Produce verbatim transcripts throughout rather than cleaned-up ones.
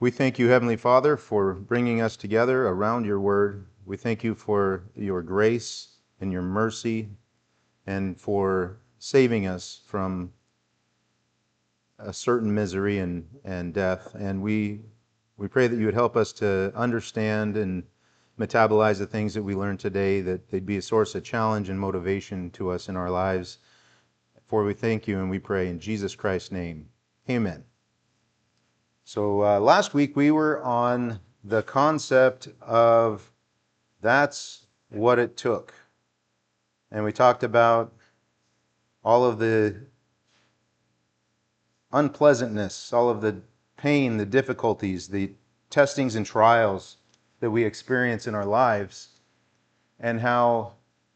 We thank you, Heavenly Father, for bringing us together around your word. We thank you for your grace and your mercy and for saving us from a certain misery and, and death. And we, we pray that you would help us to understand and metabolize the things that we learned today, that they'd be a source of challenge and motivation to us in our lives. For we thank you and we pray in Jesus Christ's name. Amen. So uh, last week we were on the concept of that's what it took. And we talked about all of the unpleasantness, all of the pain, the difficulties, the testings and trials that we experience in our lives, and how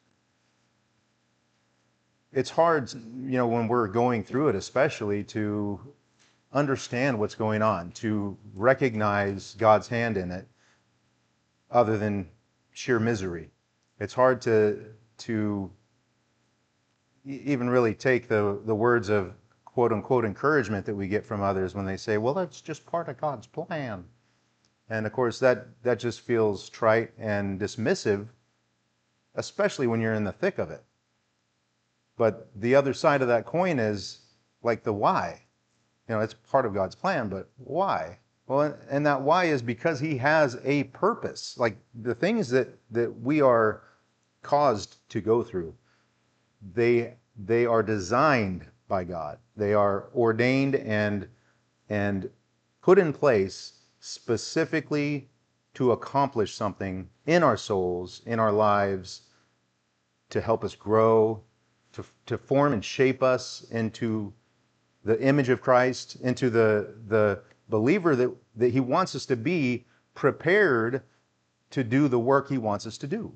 it's hard, you know, when we're going through it, especially to understand what's going on, to recognize God's hand in it, other than sheer misery. It's hard to to even really take the, the words of quote unquote encouragement that we get from others when they say, well, that's just part of God's plan. And of course, that, that just feels trite and dismissive, especially when you're in the thick of it. But the other side of that coin is like the why. You know, it's part of God's plan, but why? Well, and that why is because he has a purpose. Like the things that, that we are caused to go through, they they are designed by God. They are ordained and and put in place specifically to accomplish something in our souls, in our lives, to help us grow, to to form and shape us into the image of Christ, into the the believer that, that he wants us to be, prepared to do the work he wants us to do.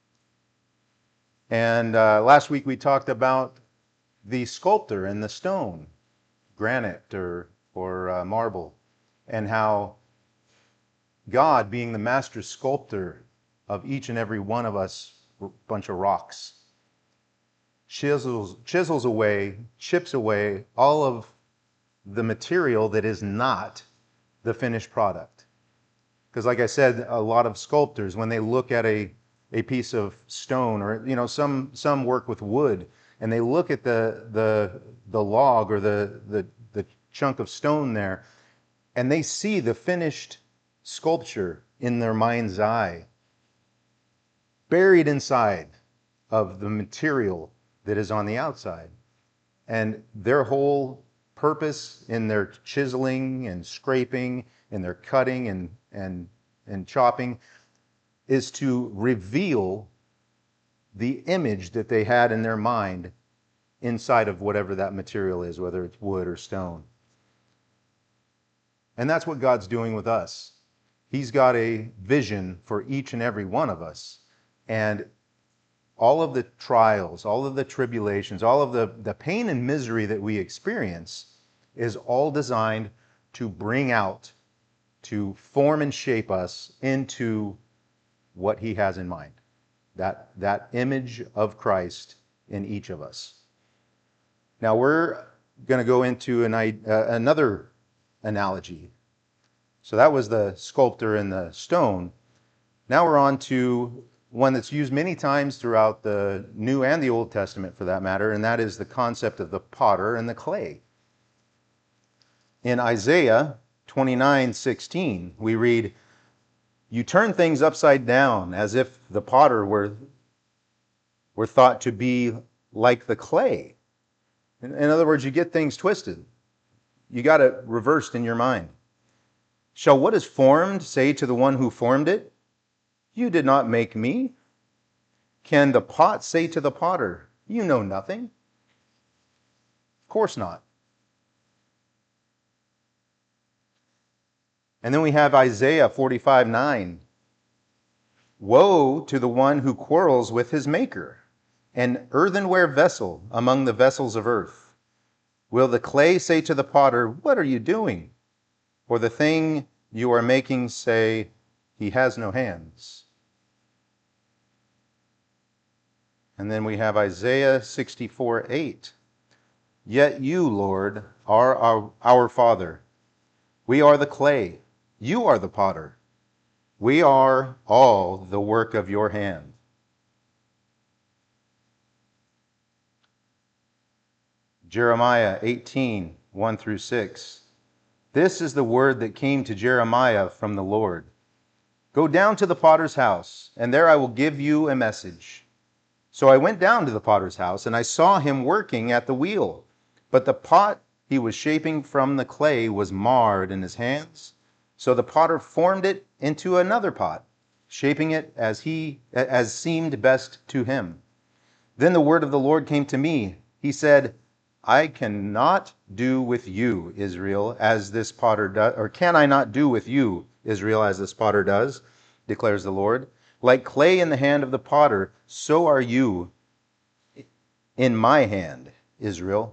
And uh, last week we talked about the sculptor and the stone, granite or, or uh, marble, and how God, being the master sculptor of each and every one of us, bunch of rocks, chisels, chisels away, chips away all of the material that is not the finished product. Because like I said, a lot of sculptors, when they look at a, a piece of stone, or you know, some some work with wood, and they look at the the the log or the the, the chunk of stone there, and they see the finished sculpture in their mind's eye, buried inside of the material that is on the outside. And their whole purpose in their chiseling and scraping, in their cutting and, and, and chopping, is to reveal the image that they had in their mind inside of whatever that material is, whether it's wood or stone. And that's what God's doing with us. He's got a vision for each and every one of us. And all of the trials, all of the tribulations, all of the, the pain and misery that we experience is all designed to bring out, to form and shape us into what he has in mind. That, that image of Christ in each of us. Now we're going to go into an, uh, another analogy. So that was the sculptor and the stone. Now we're on to one that's used many times throughout the New and the Old Testament for that matter, and that is the concept of the potter and the clay. In Isaiah twenty-nine sixteen, we read, "You turn things upside down as if the potter were, were thought to be like the clay." In, in other words, you get things twisted. You got it reversed in your mind. "Shall what is formed say to the one who formed it, you did not make me? Can the pot say to the potter, you know nothing?" Of course not. And then we have Isaiah forty-five nine. "Woe to the one who quarrels with his maker, an earthenware vessel among the vessels of earth. Will the clay say to the potter, what are you doing? Or the thing you are making say, he has no hands?" And then we have Isaiah sixty-four eight. "Yet you, Lord, are our, our Father. We are the clay. You are the potter. We are all the work of your hand. Jeremiah eighteen, one through six. This is the word that came to Jeremiah from the Lord. Go down to the potter's house, and there I will give you a message. So I went down to the potter's house, and I saw him working at the wheel. But the pot he was shaping from the clay was marred in his hands. So the potter formed it into another pot, shaping it as he as seemed best to him. Then the word of the Lord came to me. He said, I cannot do with you, Israel, as this potter does, or can I not do with you, Israel, as this potter does, declares the Lord. Like clay in the hand of the potter, so are you in my hand, Israel.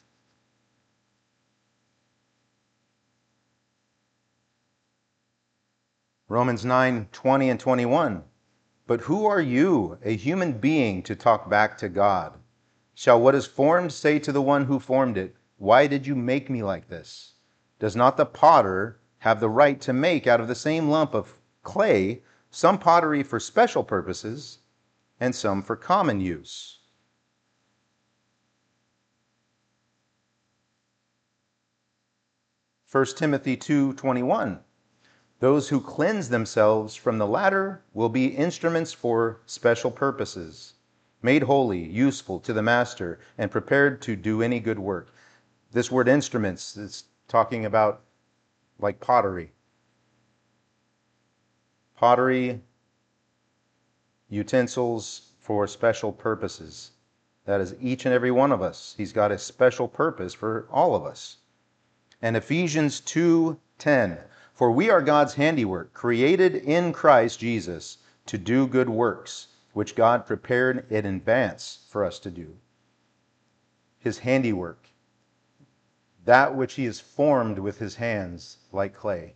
Romans nine, twenty and twenty-one. But who are you, a human being, to talk back to God? Shall what is formed say to the one who formed it, why did you make me like this? Does not the potter have the right to make out of the same lump of clay some pottery for special purposes and some for common use? First Timothy two twenty-one. Those who cleanse themselves from the latter will be instruments for special purposes, made holy, useful to the master, and prepared to do any good work. This word instruments is talking about like pottery. Pottery, utensils for special purposes. That is each and every one of us. He's got a special purpose for all of us. And Ephesians two ten. For we are God's handiwork, created in Christ Jesus to do good works, which God prepared in advance for us to do. His handiwork, that which he has formed with his hands like clay.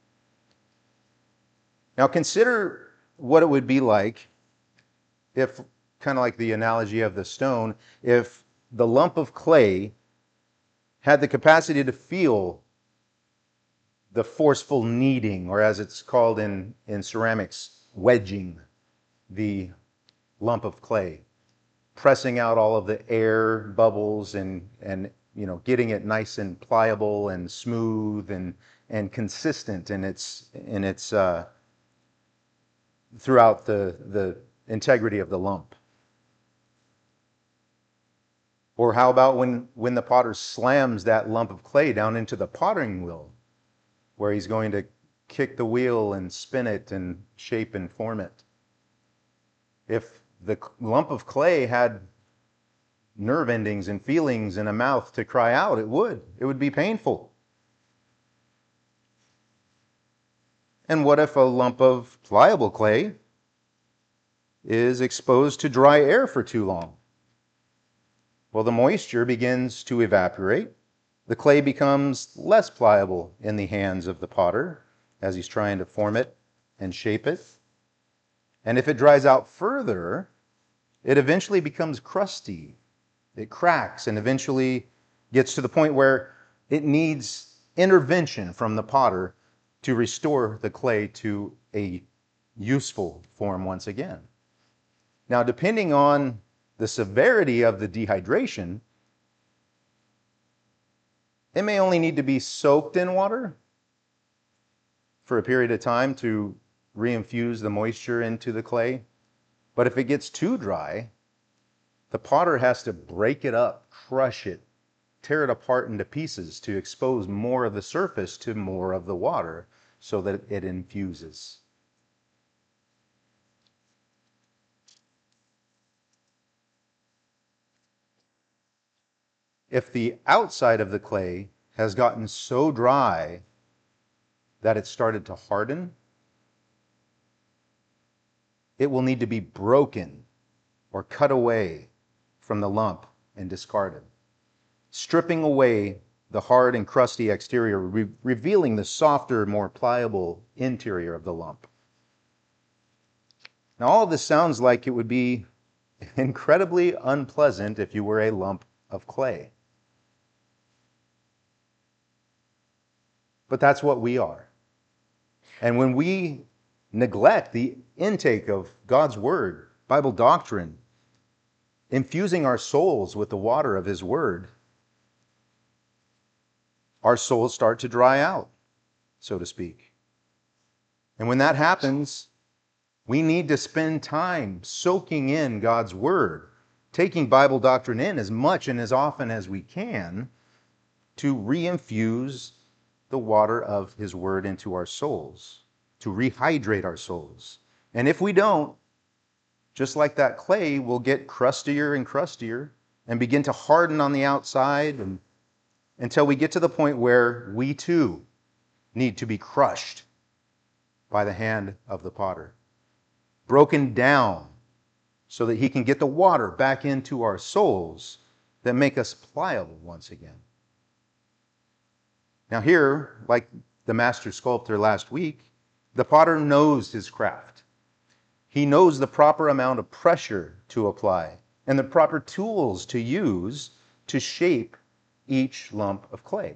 Now consider what it would be like if, kind of like the analogy of the stone, if the lump of clay had the capacity to feel the forceful kneading, or as it's called in, in ceramics, wedging the lump of clay, pressing out all of the air bubbles and, and you know, getting it nice and pliable and smooth and, and consistent in its, in its uh, throughout the, the integrity of the lump. Or how about when, when the potter slams that lump of clay down into the potting wheel, where he's going to kick the wheel and spin it and shape and form it. If the lump of clay had nerve endings and feelings and a mouth to cry out, it would. It would be painful. And what if a lump of pliable clay is exposed to dry air for too long? Well, the moisture begins to evaporate. The clay becomes less pliable in the hands of the potter as he's trying to form it and shape it. And if it dries out further, it eventually becomes crusty. It cracks and eventually gets to the point where it needs intervention from the potter to restore the clay to a useful form once again. Now, depending on the severity of the dehydration, it may only need to be soaked in water for a period of time to reinfuse the moisture into the clay. But if it gets too dry, the potter has to break it up, crush it, tear it apart into pieces to expose more of the surface to more of the water so that it infuses. If the outside of the clay has gotten so dry that it started to harden, it will need to be broken or cut away from the lump and discarded, stripping away the hard and crusty exterior, re- revealing the softer, more pliable interior of the lump. Now, all of this sounds like it would be incredibly unpleasant if you were a lump of clay. But that's what we are. And when we neglect the intake of God's word, Bible doctrine, infusing our souls with the water of his word, our souls start to dry out, so to speak. And when that happens, we need to spend time soaking in God's word, taking Bible doctrine in as much and as often as we can to re-infuse the water of his word into our souls, to rehydrate our souls. And if we don't, just like that clay, we'll get crustier and crustier and begin to harden on the outside and, until we get to the point where we too need to be crushed by the hand of the potter, broken down so that he can get the water back into our souls that make us pliable once again. Now here, like the master sculptor last week, the potter knows his craft. He knows the proper amount of pressure to apply and the proper tools to use to shape each lump of clay.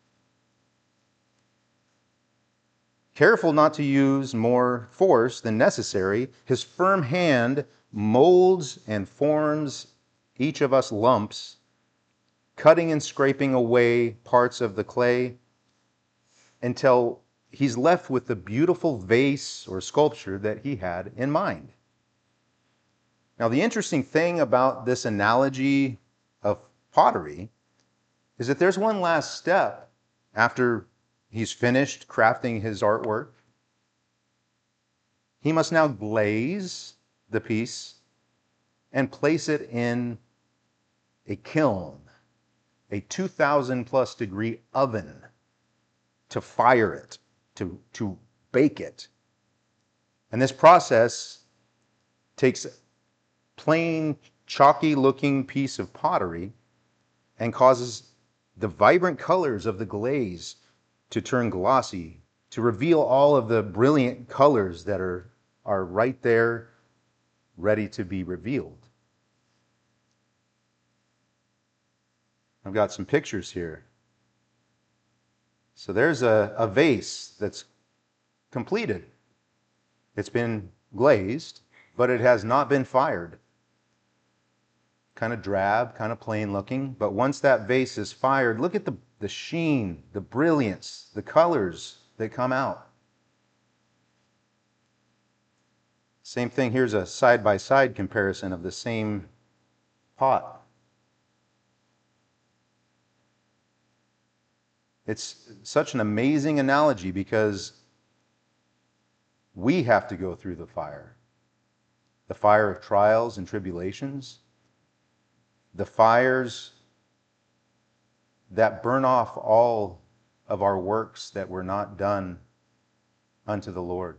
Careful not to use more force than necessary, his firm hand molds and forms each of us lumps, cutting and scraping away parts of the clay until he's left with the beautiful vase or sculpture that he had in mind. Now, the interesting thing about this analogy of pottery is that there's one last step after he's finished crafting his artwork. He must now glaze the piece and place it in a kiln, a two thousand plus degree oven, to fire it, to, to bake it. And this process takes a plain, chalky looking piece of pottery and causes the vibrant colors of the glaze to turn glossy, to reveal all of the brilliant colors that are, are right there, ready to be revealed. I've got some pictures here. So there's a, a vase that's completed. It's been glazed, but it has not been fired. Kind of drab, kind of plain looking, but once that vase is fired, look at the, the sheen, the brilliance, the colors that come out. Same thing, here's a side-by-side comparison of the same pot. It's such an amazing analogy because we have to go through the fire. The fire of trials and tribulations. The fires that burn off all of our works that were not done unto the Lord.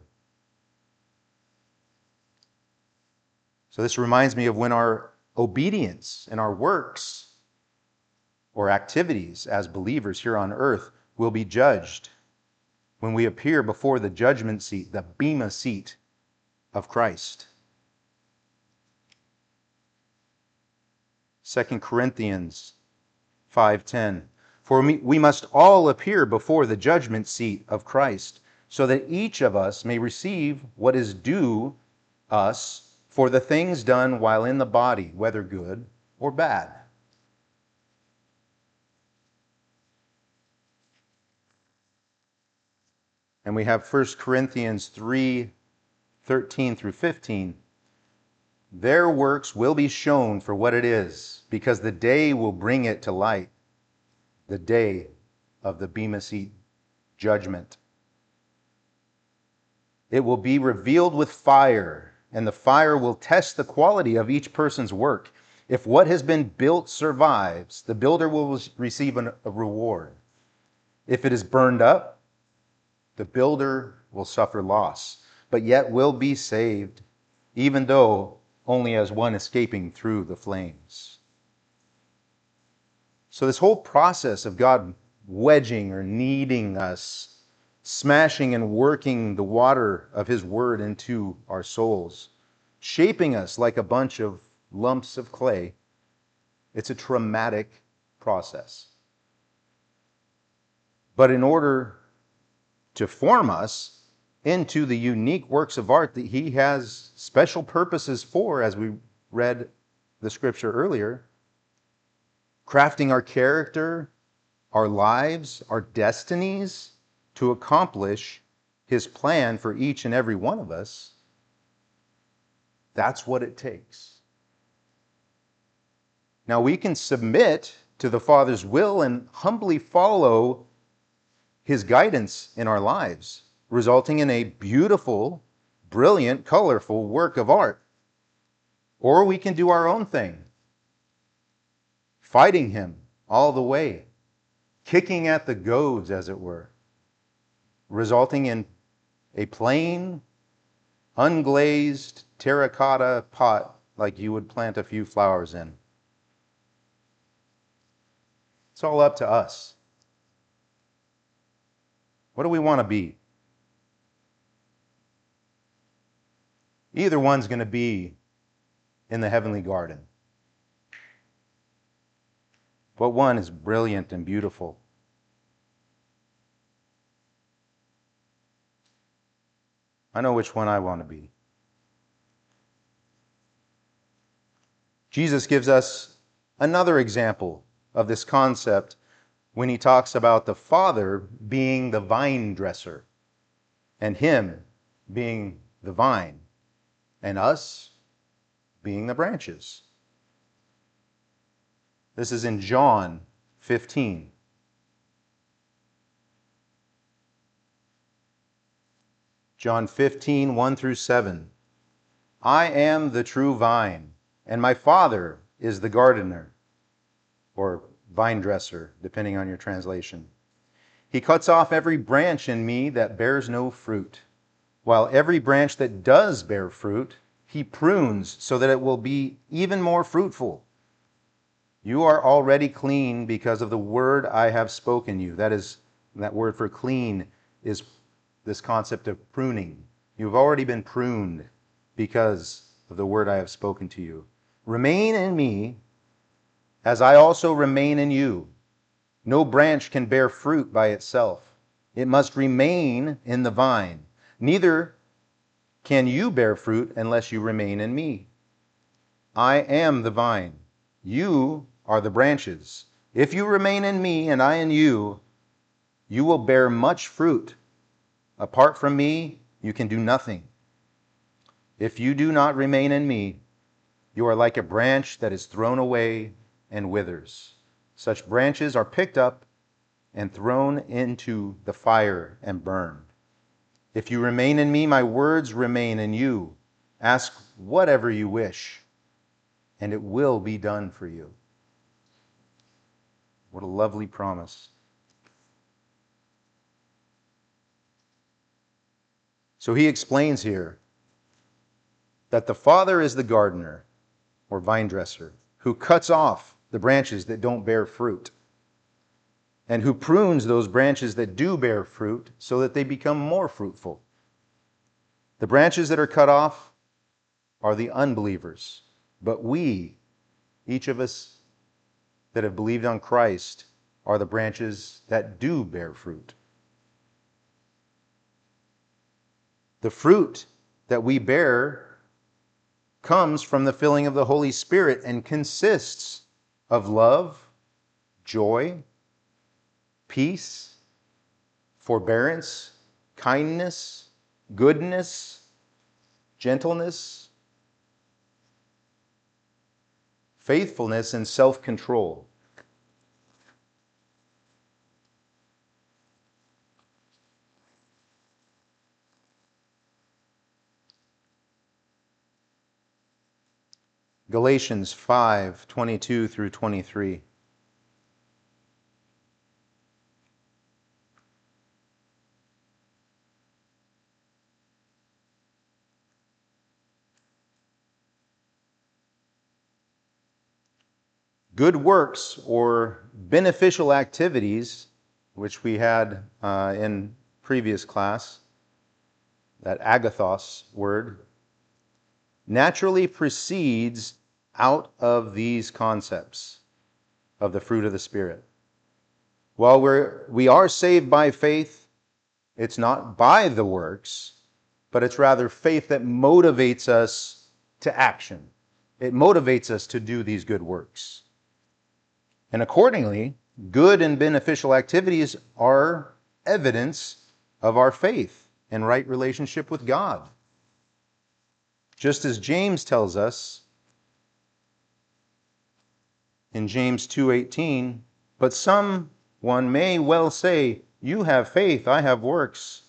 So this reminds me of when our obedience and our works or activities as believers here on earth will be judged when we appear before the judgment seat, the bema seat of Christ. Second Corinthians five ten. For we must all appear before the judgment seat of Christ, so that each of us may receive what is due us for the things done while in the body, whether good or bad. And we have First Corinthians three thirteen through fifteen. Their works will be shown for what it is, because the day will bring it to light, the day of the bema seat judgment. It will be revealed with fire, and the fire will test the quality of each person's work. If what has been built survives, the builder will receive an, a reward. If it is burned up, the builder will suffer loss, but yet will be saved, even though only as one escaping through the flames. So this whole process of God wedging or kneading us, smashing and working the water of his word into our souls, shaping us like a bunch of lumps of clay, it's a traumatic process. But in order to form us, into the unique works of art that he has special purposes for, as we read the scripture earlier, crafting our character, our lives, our destinies to accomplish his plan for each and every one of us. That's what it takes. Now we can submit to the Father's will and humbly follow his guidance in our lives, resulting in a beautiful, brilliant, colorful work of art. Or we can do our own thing, fighting him all the way, kicking at the goads, as it were, resulting in a plain, unglazed terracotta pot like you would plant a few flowers in. It's all up to us. What do we want to be? Either one's going to be in the heavenly garden. But one is brilliant and beautiful. I know which one I want to be. Jesus gives us another example of this concept when he talks about the Father being the vine dresser and him being the vine and us being the branches. This is in John fifteen. John fifteen, one through seven. I am the true vine, and my Father is the gardener, or vine dresser, depending on your translation. He cuts off every branch in me that bears no fruit, while every branch that does bear fruit, he prunes so that it will be even more fruitful. You are already clean because of the word I have spoken you. That is, that word for clean is this concept of pruning. You've already been pruned because of the word I have spoken to you. Remain in me, as I also remain in you. No branch can bear fruit by itself. It must remain in the vine. Neither can you bear fruit unless you remain in me. I am the vine. You are the branches. If you remain in me and I in you, you will bear much fruit. Apart from me, you can do nothing. If you do not remain in me, you are like a branch that is thrown away and withers. Such branches are picked up and thrown into the fire and burned. If you remain in me, my words remain in you. Ask whatever you wish, and it will be done for you. What a lovely promise. So he explains here that the Father is the gardener, or vine dresser, who cuts off the branches that don't bear fruit, and who prunes those branches that do bear fruit so that they become more fruitful. The branches that are cut off are the unbelievers, but we, each of us that have believed on Christ, are the branches that do bear fruit. The fruit that we bear comes from the filling of the Holy Spirit and consists of love, joy, peace, forbearance, kindness, goodness, gentleness, faithfulness, and self-control. Galatians five, twenty-two through twenty-three. Good works or beneficial activities, which we had uh, in previous class, that agathos word, naturally proceeds out of these concepts of the fruit of the Spirit. While we're, we are saved by faith, It's not by the works, but it's rather faith that motivates us to action. It motivates us to do these good works. And accordingly, good and beneficial activities are evidence of our faith and right relationship with God. Just as James tells us in James two eighteen, but someone may well say, you have faith, I have works.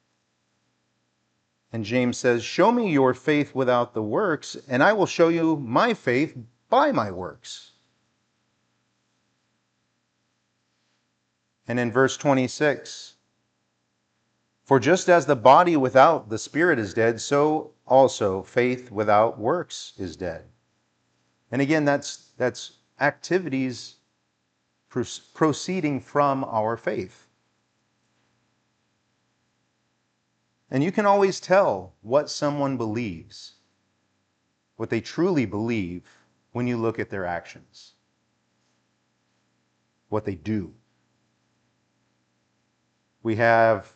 And James says, show me your faith without the works, and I will show you my faith by my works. And in verse twenty-six, for just as the body without the spirit is dead, so also faith without works is dead. And again, that's, that's activities proceeding from our faith. And you can always tell what someone believes, what they truly believe, when you look at their actions, what they do. We have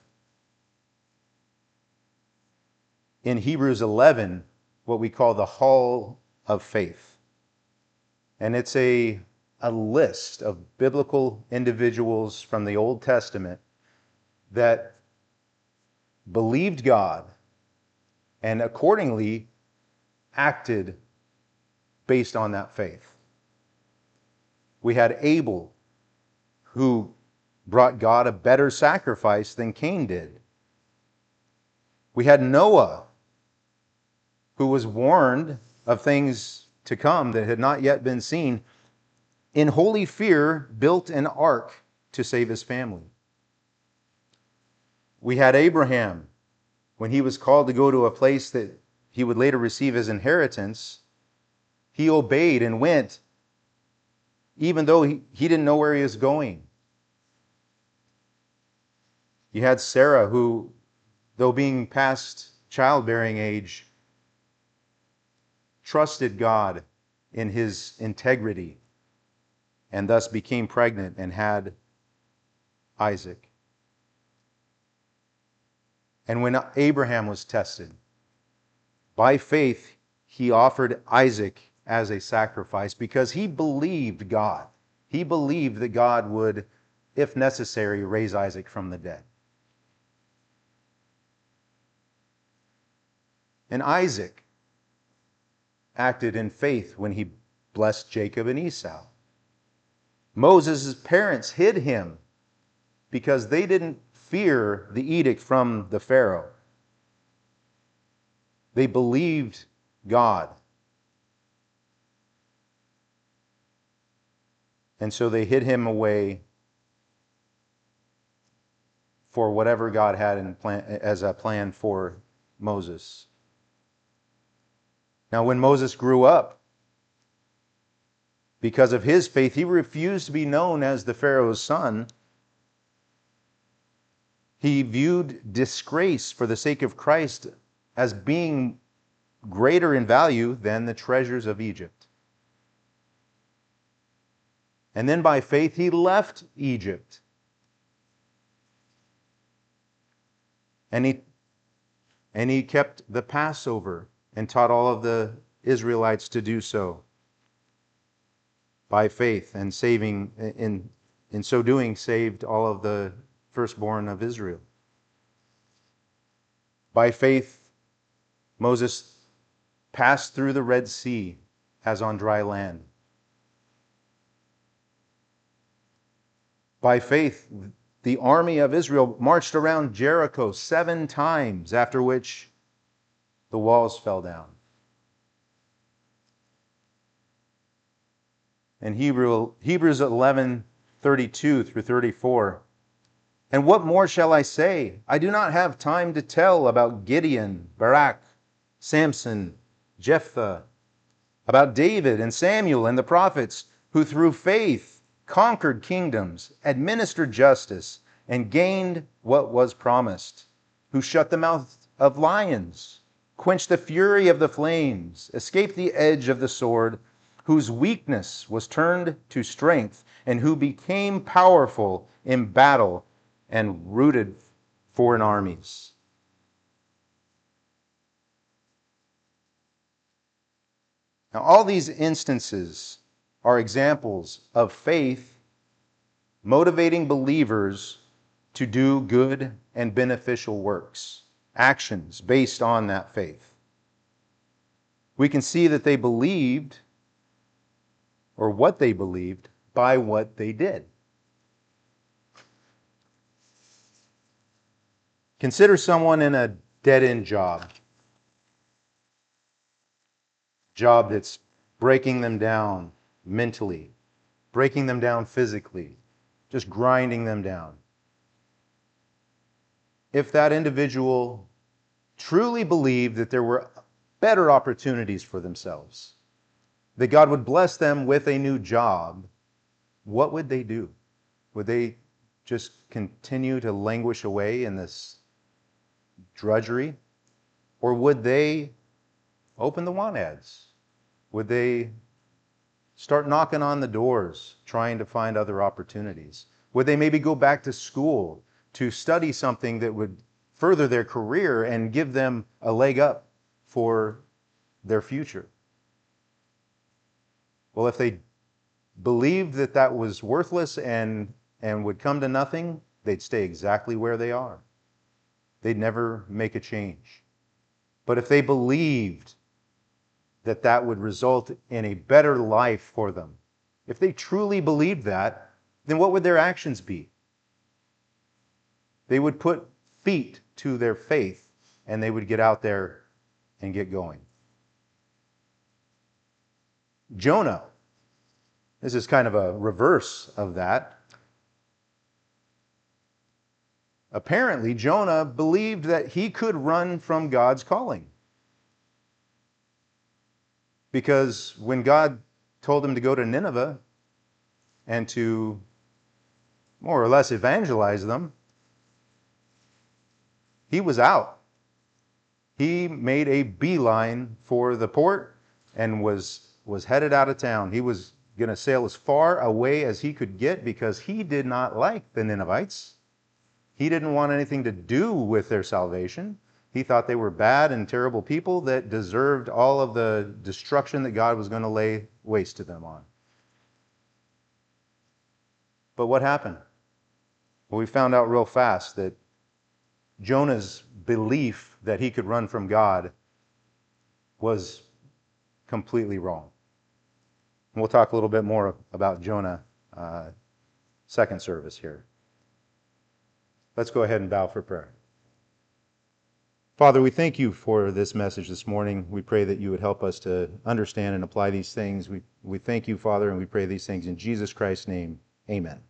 in Hebrews eleven what we call the Hall of Faith. And it's a, a list of biblical individuals from the Old Testament that believed God and accordingly acted based on that faith. We had Abel, who brought God a better sacrifice than Cain did. We had Noah, who was warned of things to come that had not yet been seen, in holy fear built an ark to save his family. We had Abraham, when he was called to go to a place that he would later receive his inheritance, he obeyed and went, even though he, he didn't know where he was going. You had Sarah, who, though being past childbearing age, trusted God in his integrity and thus became pregnant and had Isaac. And when Abraham was tested, by faith he offered Isaac as a sacrifice because he believed God. He believed that God would, if necessary, raise Isaac from the dead. And Isaac acted in faith when he blessed Jacob and Esau. Moses' parents hid him because they didn't fear the edict from the Pharaoh. They believed God. And so they hid him away for whatever God had in plan, as a plan for Moses. Now, when Moses grew up, because of his faith, he refused to be known as the Pharaoh's son. He viewed disgrace for the sake of Christ as being greater in value than the treasures of Egypt. And then by faith, he left Egypt. And he, and he kept the Passover and taught all of the Israelites to do so by faith, and saving, in, in so doing, saved all of the firstborn of Israel. By faith, Moses passed through the Red Sea as on dry land. By faith, the army of Israel marched around Jericho seven times, after which the walls fell down. In Hebrew, Hebrews eleven, thirty-two through thirty-four. And what more shall I say? I do not have time to tell about Gideon, Barak, Samson, Jephthah, about David and Samuel and the prophets, who through faith conquered kingdoms, administered justice, and gained what was promised, who shut the mouth of lions, quenched the fury of the flames, escaped the edge of the sword, whose weakness was turned to strength, and who became powerful in battle and rooted foreign armies. Now, all these instances are examples of faith motivating believers to do good and beneficial works, actions based on that faith. We can see that they believed, or what they believed, by what they did. Consider someone in a dead-end job, job that's breaking them down mentally, breaking them down physically, just grinding them down. If that individual truly believed that there were better opportunities for themselves, that God would bless them with a new job, what would they do? Would they just continue to languish away in this drudgery? Or would they open the want ads? Would they start knocking on the doors, trying to find other opportunities? Would they maybe go back to school to study something that would further their career and give them a leg up for their future? Well, if they believed that that was worthless and, and would come to nothing, they'd stay exactly where they are. They'd never make a change. But if they believed that that would result in a better life for them, if they truly believed that, then what would their actions be? They would put feet to their faith, and they would get out there and get going. Jonah, this is kind of a reverse of that. Apparently, Jonah believed that he could run from God's calling. Because when God told him to go to Nineveh and to more or less evangelize them, he was out. He made a beeline for the port and was, was headed out of town. He was going to sail as far away as he could get because he did not like the Ninevites. He didn't want anything to do with their salvation. He thought they were bad and terrible people that deserved all of the destruction that God was going to lay waste to them on. But what happened? Well, we found out real fast that Jonah's belief that he could run from God was completely wrong. And we'll talk a little bit more about Jonah uh, second service here. Let's go ahead and bow for prayer. Father, we thank you for this message this morning. We pray that you would help us to understand and apply these things. We, we thank you, Father, and we pray these things in Jesus Christ's name. Amen.